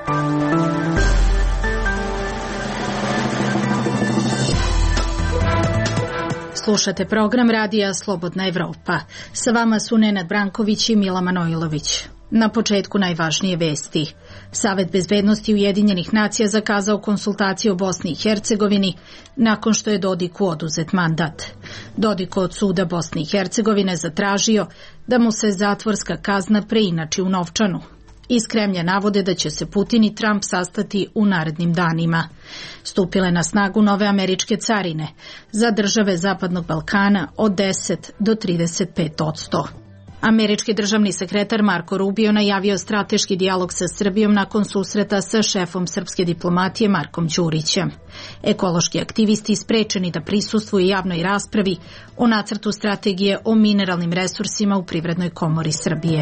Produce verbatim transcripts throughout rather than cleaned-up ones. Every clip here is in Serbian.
Slušate program radija Slobodna Evropa. Sa vama su Nenad Branković i Mila Manojlović. Na početku najvažnije vesti. Savet bezbednosti Ujedinjenih nacija zakazao konsultacije o Bosni i Hercegovini nakon što je Dodiku oduzet mandat. Dodik od suda Bosne i Hercegovine zatražio da mu se zatvorska kazna preinači u novčanu. Iz Kremlja navode da će se Putin i Trump sastati u narednim danima. Stupile na snagu nove američke carine za države Zapadnog Balkana od deset do trideset pet odsto. Američki državni sekretar Marko Rubio najavio strateški dijalog sa Srbijom nakon susreta sa šefom srpske diplomatije Markom Đurićem. Ekološki aktivisti sprečeni da prisustvuju javnoj raspravi o nacrtu strategije o mineralnim resursima u Privrednoj komori Srbije.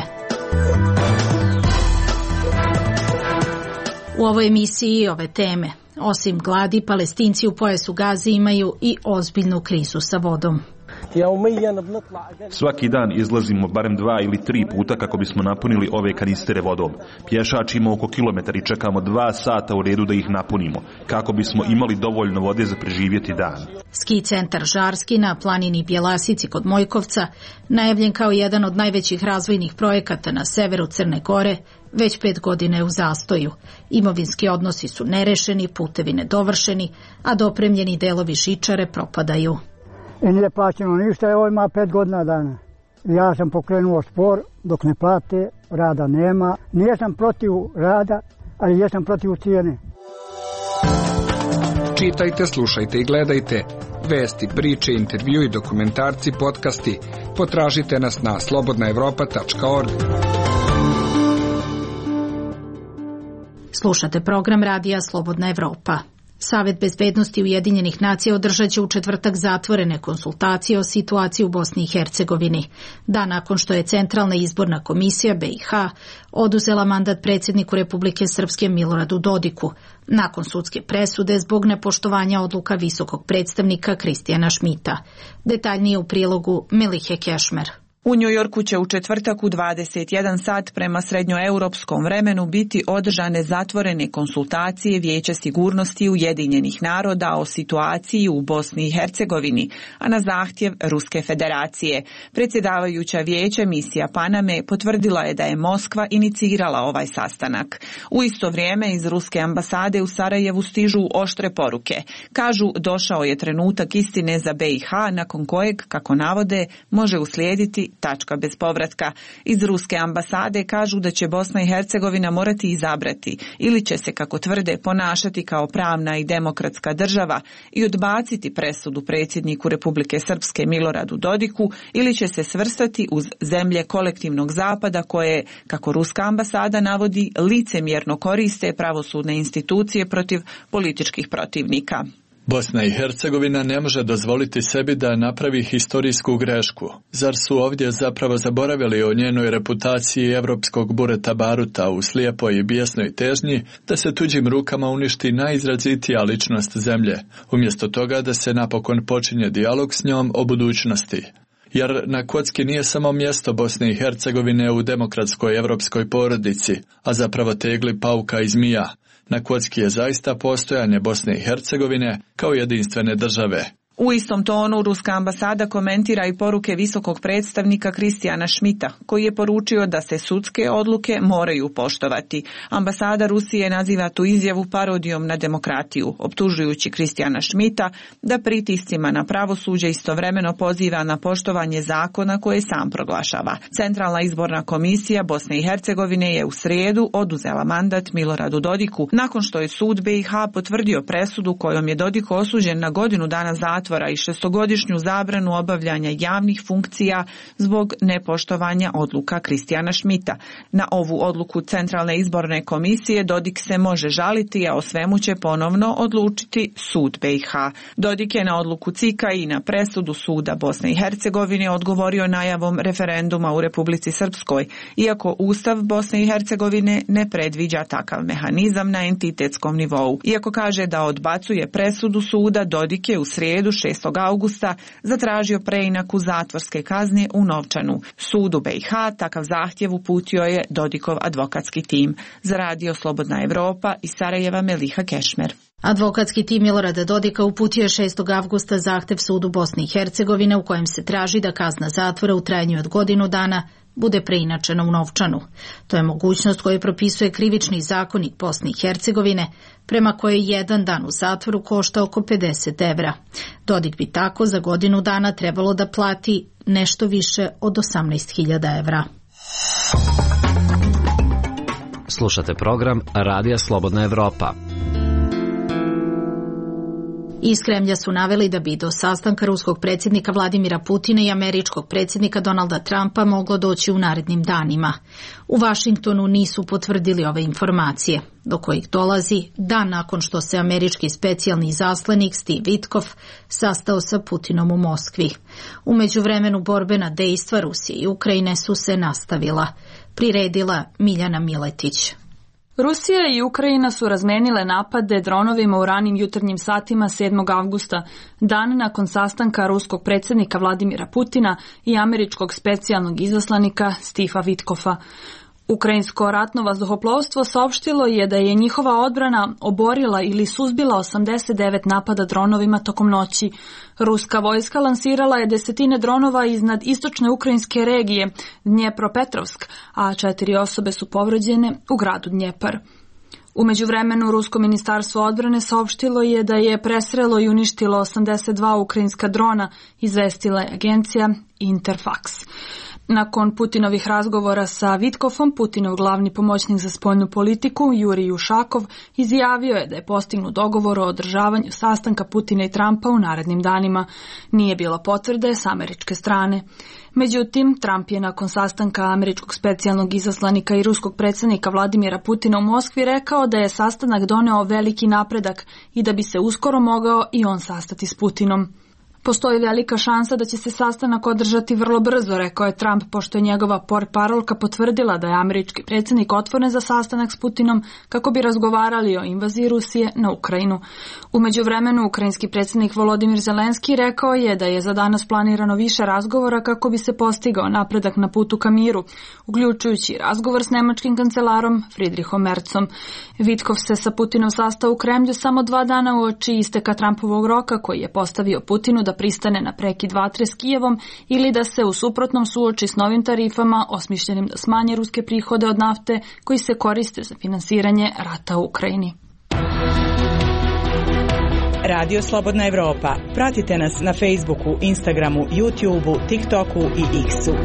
U ovoj emisiji i ove teme. Osim gladi, Palestinci u pojasu Gaze imaju i ozbiljnu krizu sa vodom. Svaki dan izlazimo barem dva ili tri puta kako bismo napunili ove kanistere vodom. Pješačimo oko kilometar i čekamo dva sata u redu da ih napunimo, kako bismo imali dovoljno vode za preživjeti dan. Ski centar Žarski na planini Bjelasici kod Mojkovca, najavljen kao jedan od najvećih razvojnih projekata na severu Crne Gore, već pet godina je u zastoju. Imovinski odnosi su nerešeni, putevi nedovršeni, a dopremljeni delovi žičare propadaju. I nije plaćeno ništa, evo ima pet godina dana. Ja sam pokrenuo spor, dok ne plate, rada nema. Nijesam protiv rada, ali jesam protiv cijene. Čitajte, slušajte i gledajte. Vesti, priče, intervju i dokumentarci, podcasti. Potražite nas na slobodna evropa tačka org. Slušate program radija Slobodna Evropa. Savet bezbednosti Ujedinjenih nacija održat će u četvrtak zatvorene konsultacije o situaciji u Bosni i Hercegovini, dan nakon što je Centralna izborna komisija B i H oduzela mandat predsjedniku Republike Srpske Miloradu Dodiku, nakon sudske presude zbog nepoštovanja odluka visokog predstavnika Kristijana Šmita. Detaljnije u prilogu Melihe Kešmer. U Njujorku će u četvrtak u dvadeset jedan sat prema srednjoeuropskom vremenu biti održane zatvorene konsultacije Vijeća sigurnosti Ujedinjenih naroda o situaciji u Bosni i Hercegovini, a na zahtjev Ruske federacije. Predsjedavajuća Vijeća misija Paname potvrdila je da je Moskva inicirala ovaj sastanak. U isto vrijeme iz Ruske ambasade u Sarajevu stižu oštre poruke. Kažu, došao je trenutak istine za B i H nakon kojeg, kako navode, može uslijediti tačka bez povratka. Iz Ruske ambasade kažu da će Bosna i Hercegovina morati izabrati ili će se, kako tvrde, ponašati kao pravna i demokratska država i odbaciti presudu predsjedniku Republike Srpske Miloradu Dodiku ili će se svrstati uz zemlje kolektivnog zapada koje, kako Ruska ambasada navodi, licemjerno koriste pravosudne institucije protiv političkih protivnika. Bosna i Hercegovina ne može dozvoliti sebi da napravi historijsku grešku. Zar su ovdje zapravo zaboravili o njenoj reputaciji evropskog bureta baruta u slijepoj i bijesnoj težnji da se tuđim rukama uništi najizrazitija ličnost zemlje, umjesto toga da se napokon počinje dijalog s njom o budućnosti? Jer na kocki nije samo mjesto Bosne i Hercegovine u demokratskoj evropskoj porodici, a zapravo tegli pauka i zmija. Na kocki je zaista postojanje Bosne i Hercegovine kao jedinstvene države. U istom tonu Ruska ambasada komentira i poruke visokog predstavnika Kristijana Šmita, koji je poručio da se sudske odluke moraju poštovati. Ambasada Rusije naziva tu izjavu parodijom na demokratiju, optužujući Kristijana Šmita da pritiscima na pravosuđe istovremeno poziva na poštovanje zakona koje sam proglašava. Centralna izborna komisija Bosne i Hercegovine je u srijedu oduzela mandat Miloradu Dodiku, nakon što je sud B i H potvrdio presudu kojom je Dodik osuđen na godinu dana zatvora i šestogodišnju zabranu obavljanja javnih funkcija zbog nepoštovanja odluka Kristijana Šmita. Na ovu odluku Centralne izborne komisije Dodik se može žaliti, a o svemu će ponovno odlučiti sud B i H. Dodik je na odluku C I K-a i na presudu suda Bosne i Hercegovine odgovorio najavom referenduma u Republici Srpskoj, iako Ustav Bosne i Hercegovine ne predviđa takav mehanizam na entitetskom nivou. Iako kaže da odbacuje presudu suda, Dodik je u srijedu šestog avgusta zatražio preinaku zatvorske kazne u novčanu. Sudu B i H takav zahtjev uputio je Dodikov advokatski tim. Za radio Slobodna Evropa iz Sarajeva Meliha Kešmer. Advokatski tim Milorada Dodika uputio je šestog avgusta zahtev sudu Bosne i Hercegovine u kojem se traži da kazna zatvora u trajanju od godinu dana bude preinačena u novčanu. To je mogućnost koju propisuje krivični zakonik Bosne i Hercegovine, prema kojoj jedan dan u zatvoru košta oko pedeset evra. Dodik bi tako za godinu dana trebalo da plati nešto više od osamnaest hiljada evra. Slušate program Radija Slobodna Evropa. Iz Kremlja su naveli da bi do sastanka ruskog predsjednika Vladimira Putina i američkog predsjednika Donalda Trumpa moglo doći u narednim danima. U Vašingtonu nisu potvrdili ove informacije, do kojih dolazi dan nakon što se američki specijalni izaslanik Steve Witkoff sastao sa Putinom u Moskvi. U međuvremenu borbena dejstva Rusije i Ukrajine su se nastavila, priredila Miljana Miletić. Rusija i Ukrajina su razmenile napade dronovima u ranim jutarnjim satima sedmog avgusta, dan nakon sastanka ruskog predsjednika Vladimira Putina i američkog specijalnog izaslanika Steva Witkoffa. Ukrajinsko ratno vazduhoplovstvo saopštilo je da je njihova odbrana oborila ili suzbila osamdeset devet napada dronovima tokom noći. Ruska vojska lansirala je desetine dronova iznad istočne ukrajinske regije Dnjepropetrovsk, a četiri osobe su povređene u gradu Dnjepar. U međuvremenu, Rusko ministarstvo odbrane saopštilo je da je presrelo i uništilo osamdeset dva ukrajinska drona, izvestila je agencija Interfax. Nakon Putinovih razgovora sa Witkoffom, Putinov glavni pomoćnik za spoljnu politiku, Jurij Ušakov, izjavio je da je postignut dogovor o održavanju sastanka Putina i Trumpa u narednim danima. Nije bilo potvrde s američke strane. Međutim, Trump je nakon sastanka američkog specijalnog izaslanika i ruskog predsjednika Vladimira Putina u Moskvi rekao da je sastanak doneo veliki napredak i da bi se uskoro mogao i on sastati s Putinom. Postoji velika šansa da će se sastanak održati vrlo brzo, rekao je Trump, pošto je njegova portparolka potvrdila da je američki predsjednik otvoren za sastanak s Putinom kako bi razgovarali o invaziji Rusije na Ukrajinu. U međuvremenu, ukrajinski predsjednik Volodimir Zelenski rekao je da je za danas planirano više razgovora kako bi se postigao napredak na putu ka miru, uključujući razgovor s nemačkim kancelarom Friedrichom Merzom. Witkoff se sa Putinom sastao u Kremlju samo dva dana uoči isteka Trumpovog roka koji je postavio Putinu da pristane na prekid vatre s Kijevom ili da se u suprotnom suoči s novim tarifama osmišljenim da smanje ruske prihode od nafte koji se koriste za finansiranje rata u Ukrajini. Radio Slobodna Evropa. Pratite nas na Facebooku, Instagramu, YouTubeu, TikToku i X-u.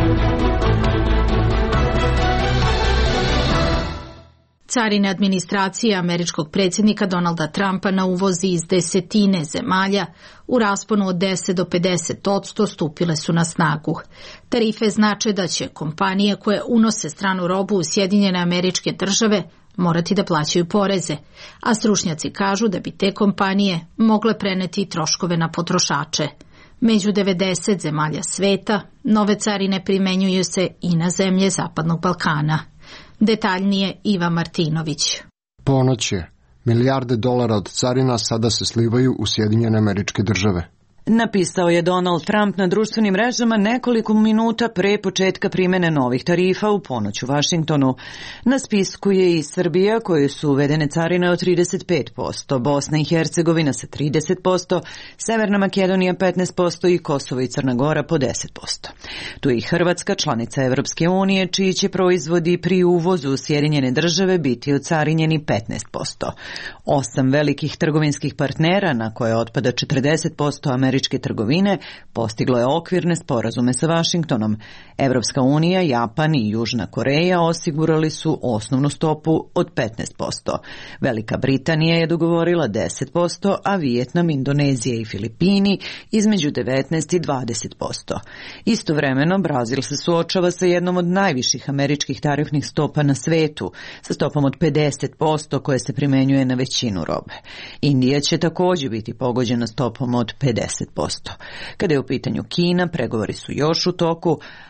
Carina administracije američkog predsjednika Donalda Trumpa na uvozi iz desetine zemalja u rasponu od deset do pedeset odsto stupile su na snagu. Tarife znače da će kompanije koje unose stranu robu u Sjedinjene Američke Države morati da plaćaju poreze, a stručnjaci kažu da bi te kompanije mogle preneti troškove na potrošače. Među devedeset zemalja sveta nove carine primenjuju se i na zemlje Zapadnog Balkana. Detaljnije Iva Martinović. Ponoć je. Milijarde dolara od carina sada se slivaju u Sjedinjene Američke Države. Napisao je Donald Trump na društvenim mrežama nekoliko minuta pre početka primene novih tarifa u ponoć u Vašingtonu. Na spisku je i Srbija, koje su uvedene carine od trideset pet posto, Bosna i Hercegovina sa trideset posto, Severna Makedonija petnaest posto i Kosovo i Crna Gora po deset posto. Tu je i Hrvatska, članica Evropske unije, čiji će proizvodi pri uvozu u Sjedinjene Države biti ocarinjeni petnaest posto. Osam velikih trgovinskih partnera, na koje otpada četrdeset posto američkih američke trgovine postiglo je okvirne sporazume sa Vašingtonom. Evropska unija, Japan i Južna Koreja osigurali su osnovnu stopu od petnaest posto. Velika Britanija je dogovorila deset posto, a Vijetnam, Indonezija i Filipini između devetnaest i dvadeset posto. Istovremeno, Brazil se suočava sa jednom od najviših američkih tarifnih stopa na svetu, sa stopom od pedeset posto koje se primenjuje na većinu robe. Indija će također biti pogođena stopom od pedeset posto. Kada je u pitanju Kina, pregovori su još u toku,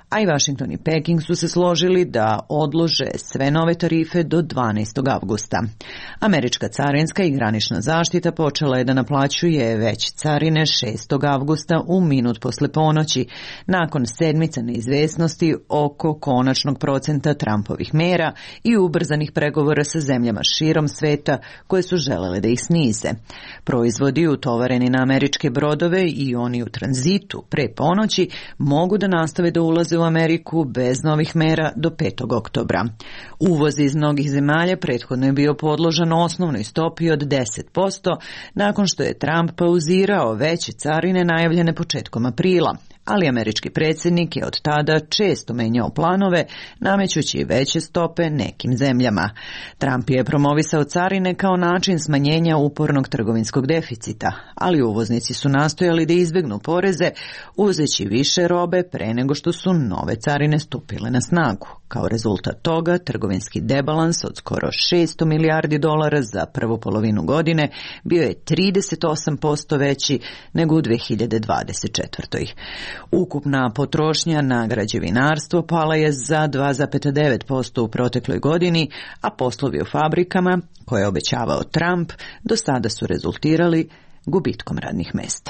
a i Vašington i Peking su se složili da odlože sve nove tarife do dvanaestog avgusta. Američka carinska i granična zaštita počela je da naplaćuje već carine šestog avgusta u minut posle ponoći, nakon sedmica neizvesnosti oko konačnog procenta Trumpovih mera i ubrzanih pregovora sa zemljama širom sveta koje su želele da ih snize. Proizvodi utovareni na američke brodove i oni u tranzitu pre ponoći mogu da nastave da ulaze u Ameriku bez novih mera do petog oktobra. Uvoz iz mnogih zemalja prethodno je bio podložan osnovnoj stopi od deset posto nakon što je Trump pauzirao veće carine najavljene početkom aprila, ali američki predsjednik je od tada često menjao planove, namećući veće stope nekim zemljama. Trump je promovisao carine kao način smanjenja upornog trgovinskog deficita, ali uvoznici su nastojali da izbjegnu poreze, uzeći više robe pre nego što su nove carine stupile na snagu. Kao rezultat toga, trgovinski debalans od skoro šesto milijardi dolara za prvu polovinu godine bio je trideset osam posto veći nego u dve hiljade dvadeset četvrtoj. Ukupna potrošnja na građevinarstvo pala je za dva zarez devet posto u protekloj godini, a poslovi u fabrikama, koje je obećavao Trump, do sada su rezultirali gubitkom radnih mesta.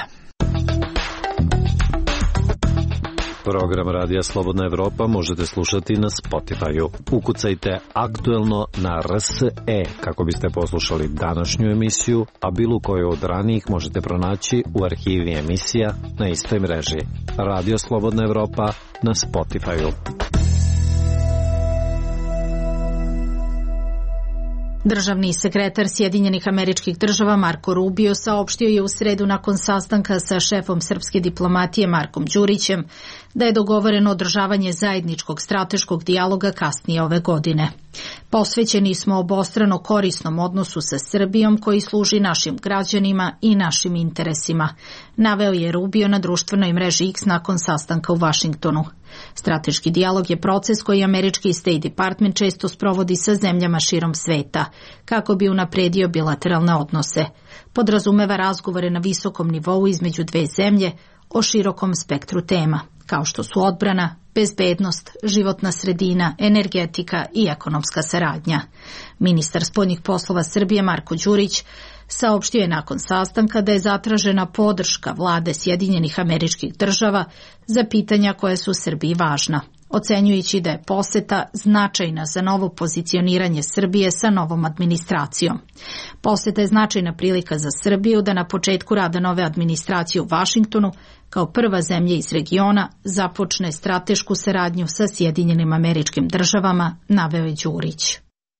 Program Radija Slobodna Evropa možete slušati na Spotify-u. Ukucajte aktuelno na R S E kako biste poslušali današnju emisiju, a bilo koju od ranijih možete pronaći u arhivi emisija na istoj mreži. Radio Slobodna Evropa na Spotify-u. Državni sekretar Sjedinjenih Američkih Država Marko Rubio saopštio je u sredu nakon sastanka sa šefom srpske diplomatije Markom Đurićem da je dogovoreno održavanje zajedničkog strateškog dijaloga kasnije ove godine. Posvećeni smo obostrano korisnom odnosu sa Srbijom koji služi našim građanima i našim interesima, naveo je Rubio na društvenoj mreži X nakon sastanka u Vašingtonu. Strateški dijalog je proces koji američki State Department često sprovodi sa zemljama širom sveta, kako bi unapredio bilateralne odnose. Podrazumeva razgovore na visokom nivou između dve zemlje o širokom spektru tema, kao što su odbrana, bezbednost, životna sredina, energetika i ekonomska saradnja. Ministar spoljnih poslova Srbije Marko Đurić saopštio je nakon sastanka da je zatražena podrška vlade Sjedinjenih Američkih Država za pitanja koje su Srbiji važna, ocenjujući da je poseta značajna za novo pozicioniranje Srbije sa novom administracijom. Poseta je značajna prilika za Srbiju da na početku rada nove administracije u Vašingtonu, kao prva zemlja iz regiona, započne stratešku saradnju sa Sjedinjenim Američkim Državama, naveo je Đurić.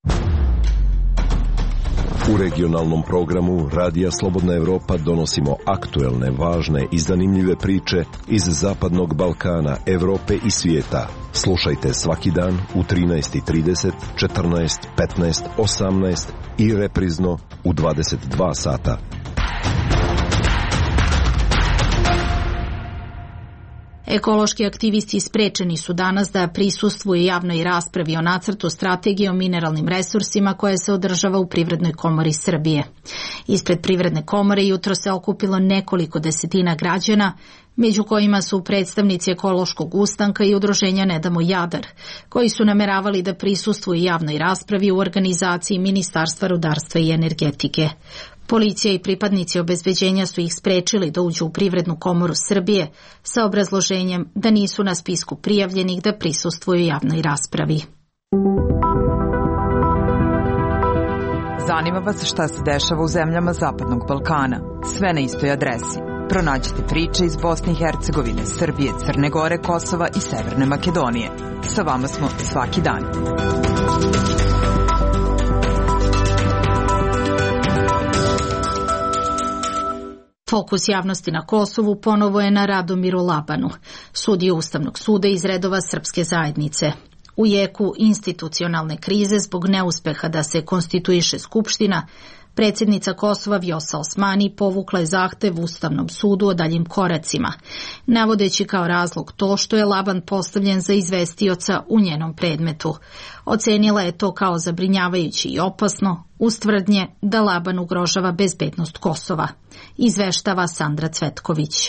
U regionalnom programu Radija Slobodna Evropa donosimo aktuelne, važne i zanimljive priče iz Zapadnog Balkana, Evrope i svijeta. Slušajte svaki dan u trinaest i trideset, četrnaest, petnaest, osamnaest i reprizno u dvadeset dva sata. Ekološki aktivisti sprečeni su danas da prisustvuju javnoj raspravi o nacrtu strategije o mineralnim resursima koja se održava u Privrednoj komori Srbije. Ispred Privredne komore jutro se okupilo nekoliko desetina građana, među kojima su predstavnici Ekološkog ustanka i udruženja Ne damo Jadar, koji su nameravali da prisustvuju javnoj raspravi u organizaciji Ministarstva rudarstva i energetike. Policija i pripadnici obezbeđenja su ih sprečili da uđu u Privrednu komoru Srbije sa obrazloženjem da nisu na spisku prijavljenih da prisustvuju javnoj raspravi. Zanima vas šta se dešava u zemljama Zapadnog Balkana? Sve na istoj adresi. Pronađite priče iz Bosne i Hercegovine, Srbije, Crne Gore, Kosova i Severne Makedonije. Sa vama smo svaki dan. Fokus javnosti na Kosovu ponovo je na Radomiru Labanu, sudiju Ustavnog suda iz redova srpske zajednice. U jeku institucionalne krize zbog neuspeha da se konstituiše Skupština, predsjednica Kosova Vjosa Osmani povukla je zahtev Ustavnom sudu o daljim koracima, navodeći kao razlog to što je Laban postavljen za izvestioca u njenom predmetu. Ocenila je to kao zabrinjavajuće i opasno, uz tvrdnje da Laban ugrožava bezbednost Kosova, izveštava Sandra Cvetković.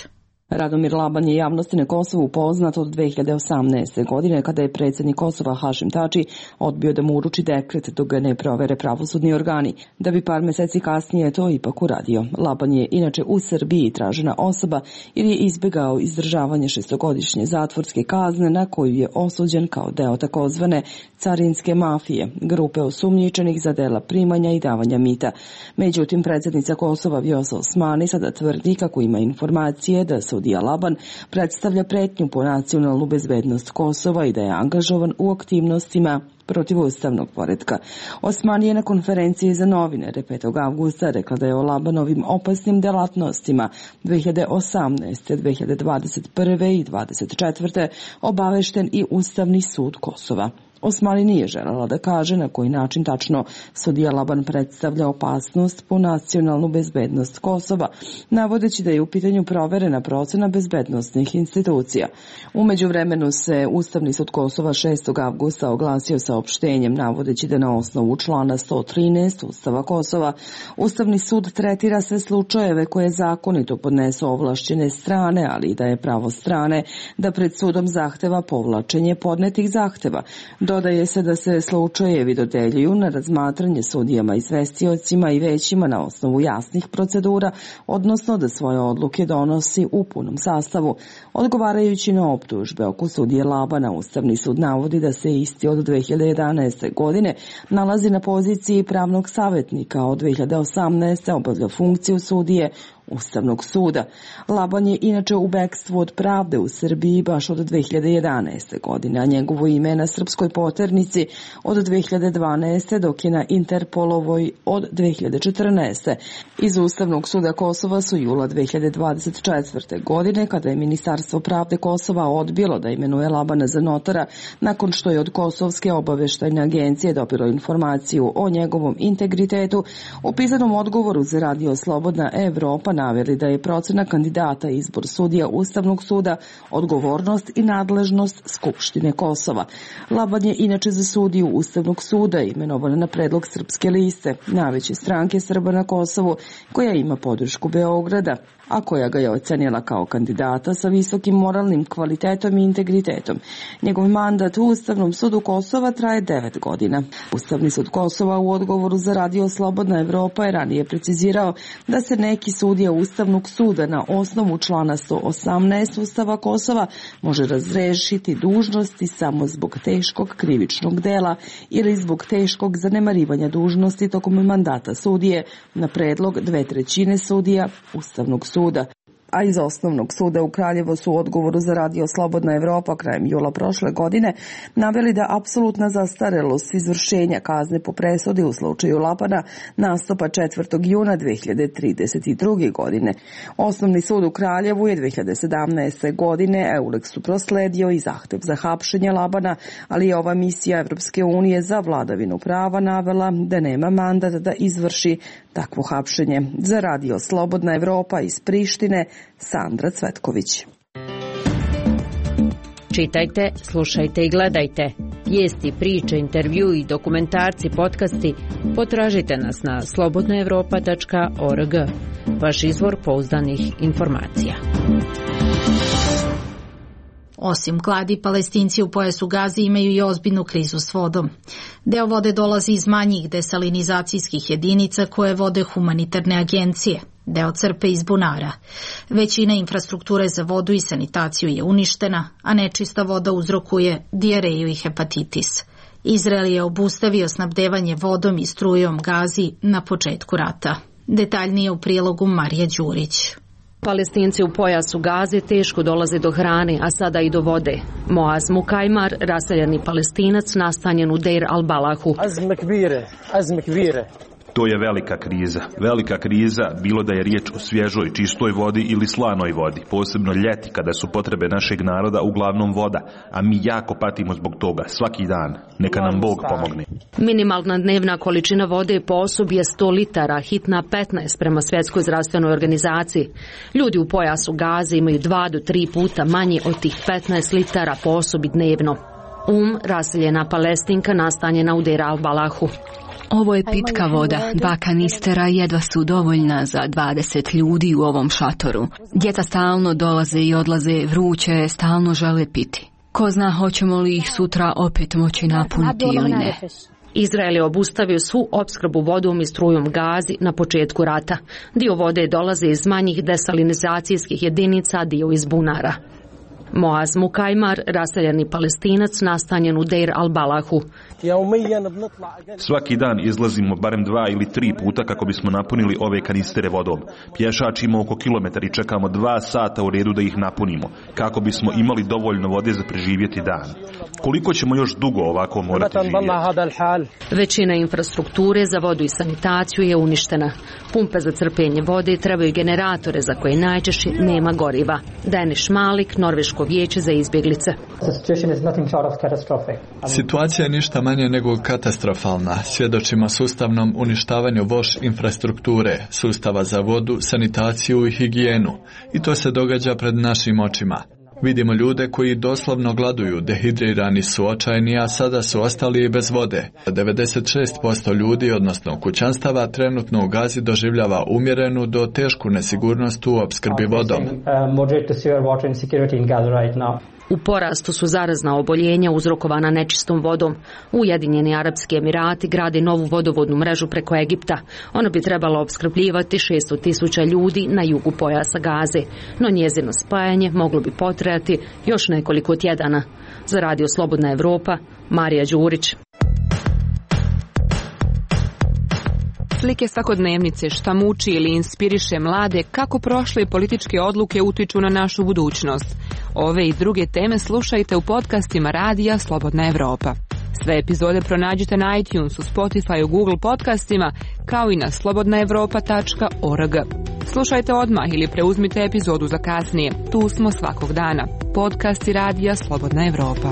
Radomir Laban je javnosti na Kosovu poznat od dve hiljade osamnaeste. godine kada je predsjednik Kosova Hašim Tači odbio da mu uruči dekret dok ga ne provere pravosudni organi, da bi par meseci kasnije to ipak uradio. Laban je inače u Srbiji tražena osoba jer je izbjegao izdržavanje šestogodišnje zatvorske kazne na koju je osuđen kao deo takozvane carinske mafije, grupe osumnjičenih za dela primanja i davanja mita. Međutim, predsjednica Kosova Vjosa Osmani sada tvrdi kako ima informacije da sudija Laban predstavlja pretnju po nacionalnu bezbednost Kosova i da je angažovan u aktivnostima protiv ustavnog poretka. Osmani je na konferenciji za novinare petog avgusta rekla da je o Labanovim opasnim delatnostima dve hiljade osamnaeste, dve hiljade dvadeset prve i dvadeset četvrte obavešten i Ustavni sud Kosova. Osmani nije želela da kaže na koji način tačno sudija Laban predstavlja opasnost po nacionalnu bezbednost Kosova, navodeći da je u pitanju proverena procena bezbednostnih institucija. U međuvremenu se Ustavni sud Kosova šestog avgusta oglasio saopštenjem, navodeći da na osnovu člana sto trinaest Ustava Kosova Ustavni sud tretira sve slučajeve koje zakonito podnesu ovlašćene strane, ali i da je pravo strane da pred sudom zahteva povlačenje podnetih zahteva. Dodaje se da se slučajevi dodeljuju na razmatranje sudijama, izvestiocima i većima na osnovu jasnih procedura, odnosno da svoje odluke donosi u punom sastavu. Odgovarajući na optužbe oko sudije Labana, Ustavni sud navodi da se isti od dve hiljade jedanaeste. godine nalazi na poziciji pravnog savjetnika, a od dve hiljade osamnaeste. obavlja funkciju sudije Ustavnog suda. Laban je inače u bekstvu od pravde u Srbiji baš od dve hiljade jedanaeste. godine, a njegovo ime je na srpskoj poternici od dve hiljade dvanaeste. dok je na Interpolovoj od dve hiljade četrnaeste. Iz Ustavnog suda Kosova su jula dve hiljade dvadeset četvrte. godine, kada je Ministarstvo pravde Kosova odbilo da imenuje Labana za notara, nakon što je od Kosovske obaveštajne agencije dobilo informaciju o njegovom integritetu, u pisanom odgovoru za Radio Slobodna Evropa naveli da je procena kandidata i izbor sudija Ustavnog suda odgovornost i nadležnost Skupštine Kosova. Laban je inače za sudiju Ustavnog suda imenovan na predlog Srpske liste, najveće stranke Srba na Kosovu, koja ima podršku Beograda, a koja ga je ocenila kao kandidata sa visokim moralnim kvalitetom i integritetom. Njegov mandat u Ustavnom sudu Kosova traje devet godina. Ustavni sud Kosova u odgovoru za Radio Slobodna Evropa je ranije precizirao da se neki sudija Ustavnog suda na osnovu člana sto osamnaest Ustava Kosova može razrešiti dužnosti samo zbog teškog krivičnog dela ili zbog teškog zanemarivanja dužnosti tokom mandata sudije na predlog dve trećine sudija Ustavnog suda. suda. A iz Osnovnog suda u Kraljevu su u odgovoru za Radio Slobodna Evropa krajem jula prošle godine naveli da apsolutna zastarelost izvršenja kazne po presudi u slučaju Labana nastupa četvrtog juna dve hiljade trideset druge. godine. Osnovni sud u Kraljevu je dve hiljade sedamnaeste. godine Euleksu prosledio i zahtev za hapšenje Labana, ali je ova misija Evropske unije za vladavinu prava navela da nema mandat da izvrši takvo hapšenje. Za Radio Slobodna Evropa iz Prištine, Sandra Cvetković. Čitajte, slušajte i gledajte. Vijesti, priče, intervju i dokumentarci, podcasti potražite nas na slobodna evropa tačka org. Vaš izvor pouzdanih informacija. Osim gladi, Palestinci u pojasu Gaze imaju i ozbiljnu krizu s vodom. Deo vode dolazi iz manjih desalinizacijskih jedinica koje vode humanitarne agencije. Deo crpe iz bunara. Većina infrastrukture za vodu i sanitaciju je uništena, a nečista voda uzrokuje dijareju i hepatitis. Izrael je obustavio snabdevanje vodom i strujom Gazi na početku rata. Detaljnije u prilogu Marija Đurić. Palestinci u pojasu Gaze teško dolaze do hrane, a sada i do vode. Moaz Mukajmar, raseljeni Palestinac nastanjen u Deir al-Balahu. Azme kbire, azme kbire. To je velika kriza. Velika kriza, bilo da je riječ o svježoj, čistoj vodi ili slanoj vodi, posebno ljeti kada su potrebe našeg naroda uglavnom voda, a mi jako patimo zbog toga, svaki dan. Neka nam Bog pomogne. Minimalna dnevna količina vode po osobi je sto litara, hitna petnaest prema Svjetskoj zdravstvenoj organizaciji. Ljudi u pojasu Gaze imaju dva do tri puta manje od tih petnaest litara po osobi dnevno. Um, raseljena Palestinka nastanjena u Deir al-Balahu. Ovo je pitka voda, dva kanistera jedva su dovoljna za dvadeset ljudi u ovom šatoru. Djeca stalno dolaze i odlaze, vruće, stalno žele piti. Ko zna hoćemo li ih sutra opet moći napuniti ili ne. Izrael je obustavio svu opskrbu vodom i strujom Gazi na početku rata. Dio vode dolaze iz manjih desalinizacijskih jedinica, dio iz bunara. Moaz Mukajmar, raseljeni Palestinac nastanjen u Deir al-Balahu. Svaki dan izlazimo barem dva ili tri puta kako bismo napunili ove kanistere vodom. Pješačimo oko kilometar i čekamo dva sata u redu da ih napunimo, kako bismo imali dovoljno vode za preživjeti dan. Koliko ćemo još dugo ovako morati živjeti? Većina infrastrukture za vodu i sanitaciju je uništena. Pumpe za crpljenje vode trebaju generatore za koje najčešće nema goriva. Deniš Malik, Norveško vijeće za izbjeglice. Situacija je ništa manje nego katastrofalna. Svjedočimo sustavnom uništavanju voš infrastrukture, sustava za vodu, sanitaciju i higijenu. I to se događa pred našim očima. Vidimo ljude koji doslovno gladuju, dehidrirani su, očajni, a sada su ostali i bez vode. devedeset šest posto ljudi, odnosno kućanstava, trenutno u Gazi doživljava umjerenu do tešku nesigurnost u opskrbi vodom. U porastu su zarazna oboljenja uzrokovana nečistom vodom. Ujedinjeni Arapski Emirati gradi novu vodovodnu mrežu preko Egipta. Ona bi trebala opskrbljivati šesto tisuća ljudi na jugu pojasa Gaze, no njezino spajanje moglo bi potrajati još nekoliko tjedana. Za Radio Slobodna Evropa, Marija Đurić. Slike svakodnevnice, šta muči ili inspiriše mlade, kako prošle političke odluke utiču na našu budućnost. Ove i druge teme slušajte u podcastima Radija Slobodna Evropa. Sve epizode pronađite na iTunesu, Spotifyu, Google podcastima, kao i na slobodna evropa tačka org. Slušajte odmah ili preuzmite epizodu za kasnije. Tu smo svakog dana. Podcasti Radija Slobodna Evropa.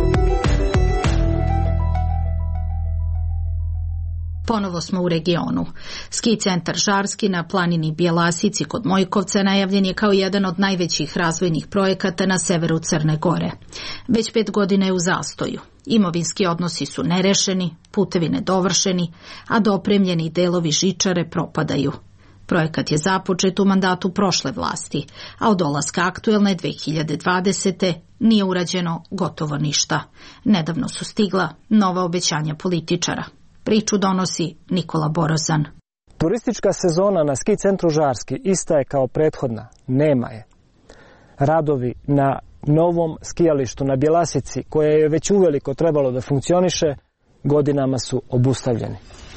Ponovo smo u regionu. Ski centar Žarski na planini Bjelasici kod Mojkovca najavljen je kao jedan od najvećih razvojnih projekata na severu Crne Gore. Već pet godina je u zastoju. Imovinski odnosi su nerešeni, putevi nedovršeni, a dopremljeni delovi žičare propadaju. Projekat je započet u mandatu prošle vlasti, a od dolaska aktuelne dve hiljade dvadesete nije urađeno gotovo ništa. Nedavno su stigla nova obećanja političara. Priču donosi Nikola Borozan. Turistička sezona na ski centru Žarski ista je kao prethodna. Nema je. Radovi na novom skijalištu na Bjelasici, koje je već uveliko trebalo da funkcioniše, godinama su obustavljeni.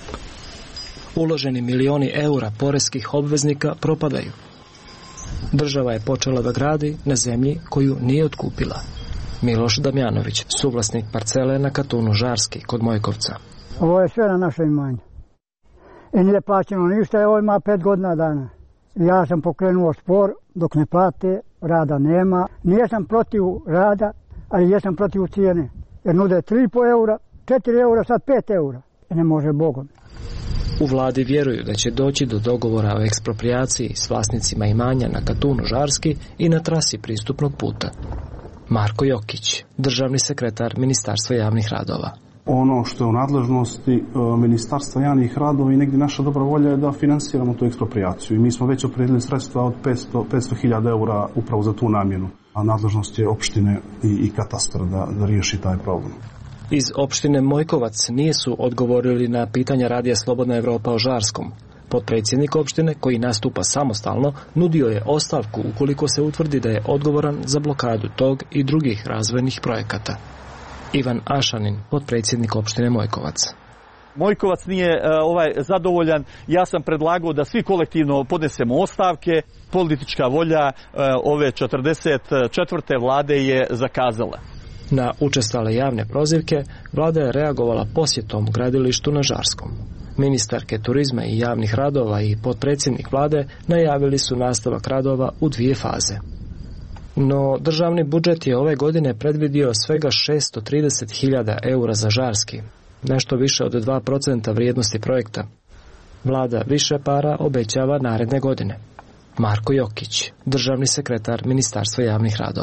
Uloženi milioni eura poreskih obveznika propadaju. Država je počela da gradi na zemlji koju nije otkupila. Miloš Damjanović, suvlasnik parcele na Katunu Žarski kod Mojkovca. Ovo je sve na naše imanje. I nije plaćeno ništa, evo ima pet godina dana. Ja sam pokrenuo spor, dok ne plate, rada nema. Nijesam protiv rada, ali jesam protiv cijene. Jer nude tri i po eura, četiri eura, sad pet eura. I ne može Bogom. U vladi vjeruju da će doći do dogovora o eksproprijaciji s vlasnicima imanja na Katunu Žarski i na trasi pristupnog puta. Marko Jokić, državni sekretar Ministarstva javnih radova. Ono što je u nadležnosti Ministarstva javnih radova i negdje naša dobra volja je da finansiramo tu eksproprijaciju. I mi smo već opredijelili sredstva od petsto hiljada eura upravo za tu namjenu. A nadležnost je opštine i, i katastra da, da riješi taj problem. Iz opštine Mojkovac nisu odgovorili na pitanja Radija Slobodna Evropa o Žarskom. Potpredsjednik opštine, koji nastupa samostalno, nudio je ostavku ukoliko se utvrdi da je odgovoran za blokadu tog i drugih razvojnih projekata. Ivan Ašanin, potpredsjednik opštine Mojkovac. Mojkovac nije uh, ovaj zadovoljan. Ja sam predlagao da svi kolektivno podnesemo ostavke. Politička volja uh, ove četrdeset četvrte vlade je zakazala. Na učestale javne prozivke vlada je reagovala posjetom gradilištu na Žarskom. Ministarke turizma i javnih radova i potpredsjednik vlade najavili su nastavak radova u dvije faze. No državni budžet je ove godine predvidio svega šesto trideset hiljada eura za Žarski, nešto više od dva procenta vrijednosti projekta. Vlada više para obećava naredne godine. Marko Jokić, državni sekretar Ministarstva javnih radova.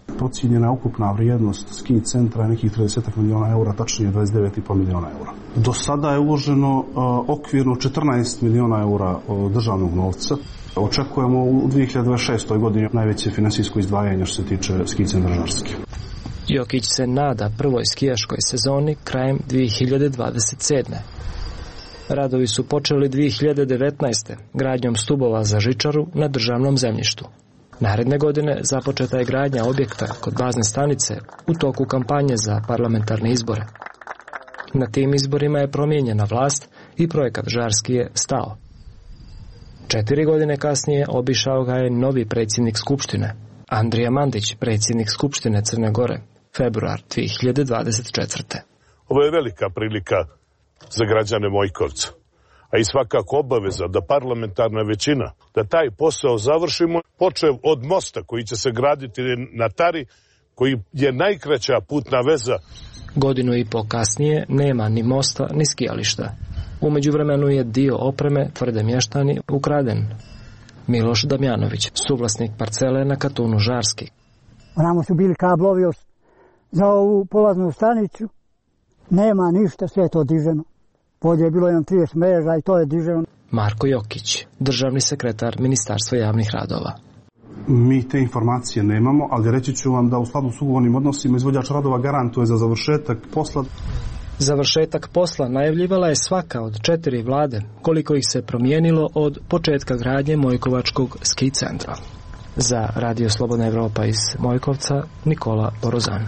Procijenjena ukupna vrijednost ski centra je nekih trideset miliona eura, tačnije dvadeset devet i po miliona eura. Do sada je uloženo uh, okvirno četrnaest miliona eura uh, državnog novca. Očekujemo u dvije hiljade dvadeset šestoj godini najveće finansijsko izdvajanje što se tiče ski centra Žarski. Jokić se nada prvoj skijaškoj sezoni krajem dvije hiljade dvadeset sedme. Radovi su počeli dvije hiljade devetnaeste. gradnjom stubova za žičaru na državnom zemljištu. Naredne godine započeta je gradnja objekta kod bazne stanice u toku kampanje za parlamentarne izbore. Na tim izborima je promijenjena vlast i projekat Žarski je stao. Četiri godine kasnije obišao ga je novi predsjednik Skupštine, Andrija Mandić, predsjednik Skupštine Crne Gore, februar dvije hiljade dvadeset četvrte. Ovo je velika prilika za građane Mojkovca, a i svakako obaveza da parlamentarna većina, da taj posao završimo, počev od mosta koji će se graditi na Tari, koji je najkraća putna veza. Godinu i po kasnije nema ni mosta ni skijališta. U međuvremenu je dio opreme, tvrde mještani, ukraden. Miloš Damjanović, suvlasnik parcele na Katunu Žarski. Onamo su bili kablovi za ovu polaznu stanicu. Nema ništa, sve je to diženo. Polje je bilo jedan trideset mreža i to je diženo. Marko Jokić, državni sekretar Ministarstva javnih radova. Mi te informacije nemamo, ali reći ću vam da u skladu s ugovornim odnosima izvođač radova garantuje za završetak posla. Završetak posla najavljivala je svaka od četiri vlade, koliko ih se promijenilo od početka gradnje Mojkovačkog ski centra. Za Radio Slobodna Evropa iz Mojkovca, Nikola Borozan.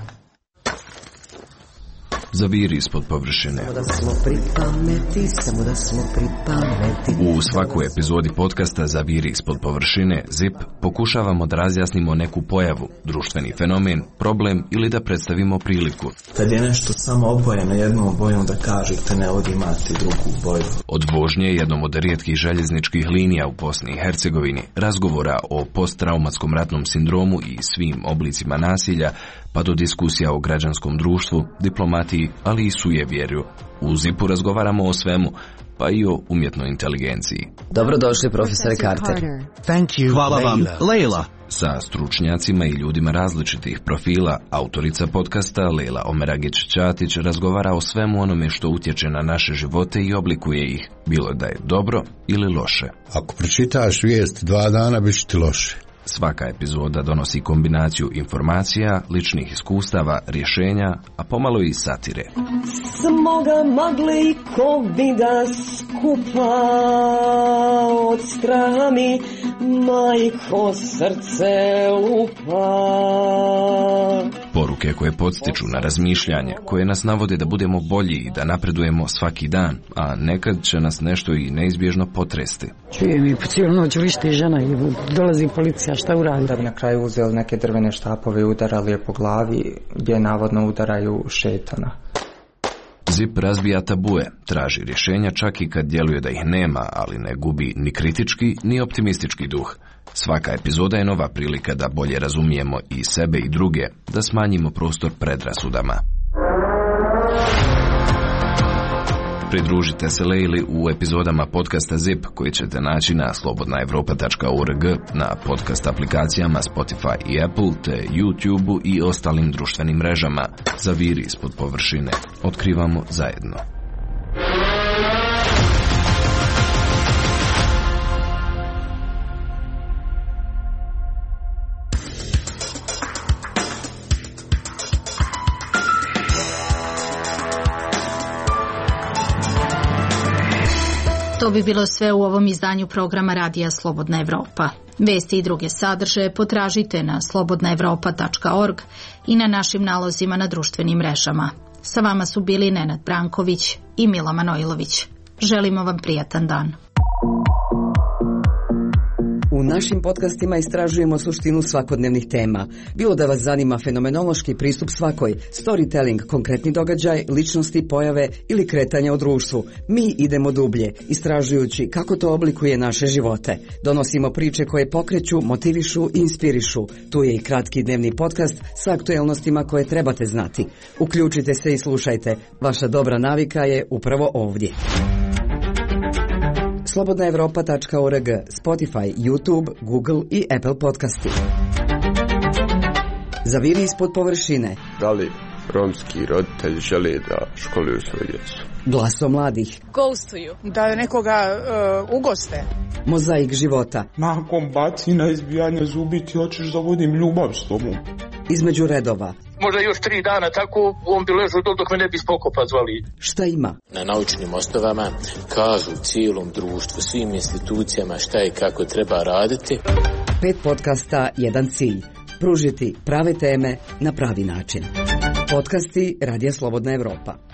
Zaviri ispod površine. U svakoj epizodi podcasta Zaviri ispod površine Zip pokušavamo da razjasnimo neku pojavu, društveni fenomen, problem ili da predstavimo priliku. Kad je nešto samo obojeno jednom bojom da kažete ne ovdje imate drugu boju. Od vožnje jednom od rijetkih željezničkih linija u Bosni i Hercegovini, razgovora o posttraumatskom ratnom sindromu i svim oblicima nasilja, pa do diskusija o građanskom društvu, diplomatiji, ali i sujevjerju. U Zipu razgovaramo o svemu, pa i o umjetnoj inteligenciji. Dobrodošli, profesore Carter. Thank you, Hvala vam, Leila. Sa stručnjacima i ljudima različitih profila, autorica podcasta Leila Omeragić-Ćatić razgovara o svemu onome što utječe na naše živote i oblikuje ih, bilo da je dobro ili loše. Ako pročitaš vijest dva dana, bit će ti loše. Svaka epizoda donosi kombinaciju informacija, ličnih iskustava, rješenja, a pomalo i satire. Smoga magle i kovida skupa od straha mi majko srce lupa. Poruke koje podstiču na razmišljanje, koje nas navode da budemo bolji i da napredujemo svaki dan, a nekad će nas nešto i neizbježno potresti. Čujem i po cijelu noć vrišti žena i dolazi policija, šta uradi? Da bi na kraju uzeli neke drvene štapove i udarali je po glavi, gdje navodno udaraju šetana. Zip razbija tabue, traži rješenja čak i kad djeluje da ih nema, ali ne gubi ni kritički ni optimistički duh. Svaka epizoda je nova prilika da bolje razumijemo i sebe i druge, da smanjimo prostor predrasudama. Pridružite se Leili u epizodama podcasta Zip koji ćete naći na slobodna evropa tačka org, na podcast aplikacijama Spotify i Apple, te YouTube i ostalim društvenim mrežama. Zaviri ispod površine. Otkrivamo zajedno. To bi bilo sve u ovom izdanju programa Radija Slobodna Evropa. Vesti i druge sadržaje potražite na slobodna evropa tačka org i na našim nalozima na društvenim mrežama. Sa vama su bili Nenad Branković i Mila Manojlović. Želimo vam prijatan dan. U našim podcastima istražujemo suštinu svakodnevnih tema. Bilo da vas zanima fenomenološki pristup svakoj, storytelling, konkretni događaj, ličnosti, pojave ili kretanja u društvu. Mi idemo dublje, istražujući kako to oblikuje naše živote. Donosimo priče koje pokreću, motivišu i inspirišu. Tu je i kratki dnevni podcast sa aktuelnostima koje trebate znati. Uključite se i slušajte. Vaša dobra navika je upravo ovdje. slobodna evropa tačka org, Spotify, YouTube, Google i Apple podcasti. Zaviri ispod površine. Da li romski roditelji žele da školuju svoju djecu? Glaso mladih. Ghostuju. Da nekoga uh, ugoste. Mozaik života. Nakon bacina, izbijanja zubi ti hoćeš da vodim ljubav s tobom. Između redova. Možda još tri dana tako on bi ležao dok me ne bi spokopa zvali. Šta ima? Na naučnim osnovama kažu cijelom društvu, svim institucijama šta i kako treba raditi. Pet podcasta, jedan cilj. Pružiti prave teme na pravi način. Podcasti Radija Slobodna Evropa.